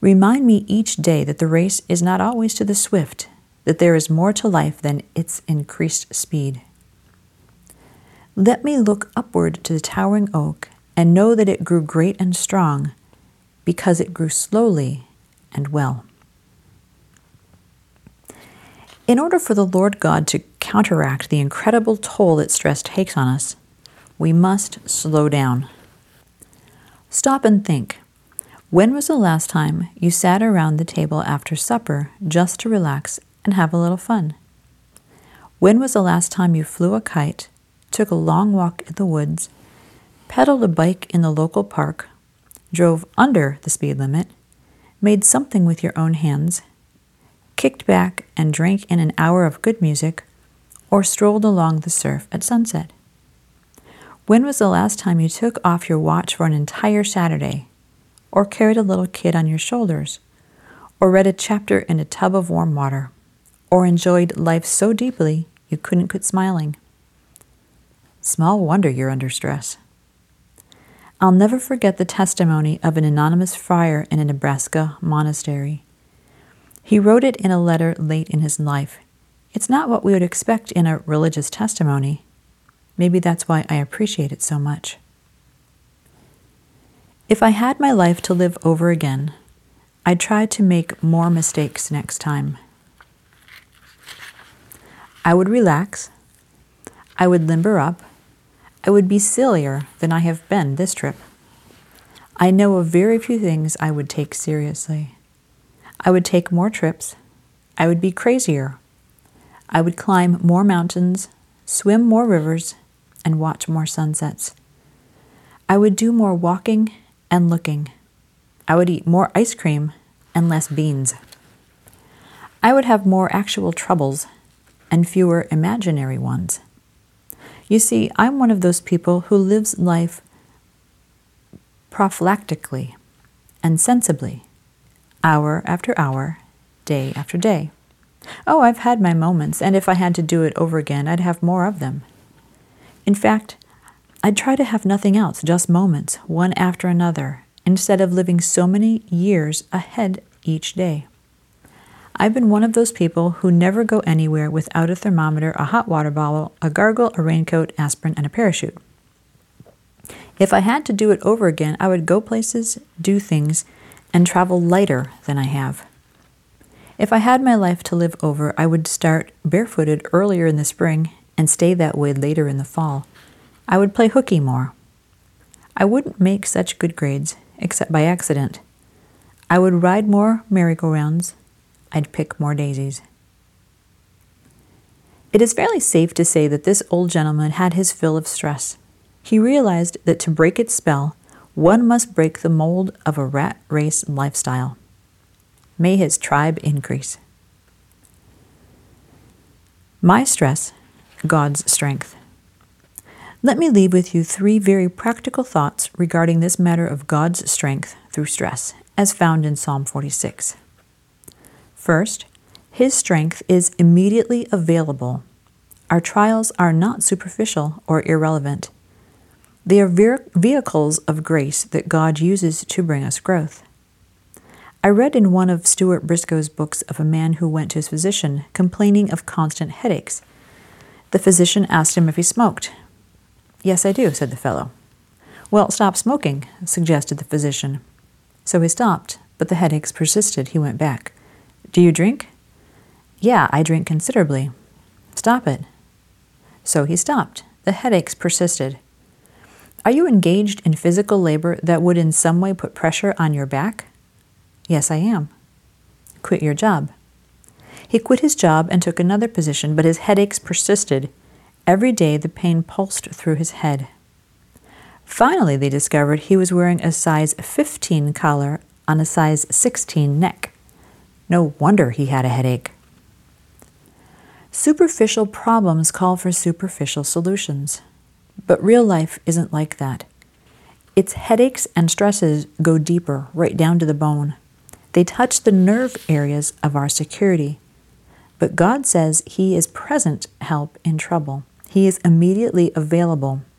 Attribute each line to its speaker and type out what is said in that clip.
Speaker 1: Remind me each day that the race is not always to the swift, that there is more to life than its increased speed. Let me look upward to the towering oak and know that it grew great and strong because it grew slowly and well. In order for the Lord God to counteract the incredible toll that stress takes on us, we must slow down. Stop and think. When was the last time you sat around the table after supper just to relax and have a little fun? When was the last time you flew a kite, took a long walk in the woods, pedaled a bike in the local park, drove under the speed limit, made something with your own hands, kicked back and drank in an hour of good music, or strolled along the surf at sunset? When was the last time you took off your watch for an entire Saturday, or carried a little kid on your shoulders, or read a chapter in a tub of warm water, or enjoyed life so deeply you couldn't quit smiling? Small wonder you're under stress. I'll never forget the testimony of an anonymous friar in a Nebraska monastery. He wrote it in a letter late in his life. It's not what we would expect in a religious testimony. Maybe that's why I appreciate it so much. If I had my life to live over again, I'd try to make more mistakes next time. I would relax. I would limber up. I would be sillier than I have been this trip. I know of very few things I would take seriously. I would take more trips. I would be crazier. I would climb more mountains, swim more rivers, and watch more sunsets. I would do more walking and looking. I would eat more ice cream and less beans. I would have more actual troubles and fewer imaginary ones. You see, I'm one of those people who lives life prophylactically and sensibly, hour after hour, day after day. Oh, I've had my moments, and if I had to do it over again, I'd have more of them. In fact, I'd try to have nothing else, just moments, one after another, instead of living so many years ahead each day. I've been one of those people who never go anywhere without a thermometer, a hot water bottle, a gargle, a raincoat, aspirin, and a parachute. If I had to do it over again, I would go places, do things, and travel lighter than I have. If I had my life to live over, I would start barefooted earlier in the spring and stay that way later in the fall. I would play hooky more. I wouldn't make such good grades, except by accident. I would ride more merry-go-rounds. I'd pick more daisies. It is fairly safe to say that this old gentleman had his fill of stress. He realized that to break its spell, one must break the mold of a rat race lifestyle. May his tribe increase. My stress, God's strength. Let me leave with you 3 very practical thoughts regarding this matter of God's strength through stress, as found in Psalm 46. First, His strength is immediately available. Our trials are not superficial or irrelevant. They are vehicles of grace that God uses to bring us growth. I read in one of Stuart Briscoe's books of a man who went to his physician complaining of constant headaches. The physician asked him if he smoked. "Yes, I do," said the fellow. "Well, stop smoking," suggested the physician. So he stopped, but the headaches persisted. He went back. "Do you drink?" "Yeah, I drink considerably." "Stop it." So he stopped. The headaches persisted. "Are you engaged in physical labor that would in some way put pressure on your back?" "Yes, I am." "Quit your job." He quit his job and took another position, but his headaches persisted. Every day the pain pulsed through his head. Finally, they discovered he was wearing a size 15 collar on a size 16 neck. No wonder he had a headache. Superficial problems call for superficial solutions. But real life isn't like that. Its headaches and stresses go deeper, right down to the bone. They touch the nerve areas of our security. But God says He is present help in trouble. He is immediately available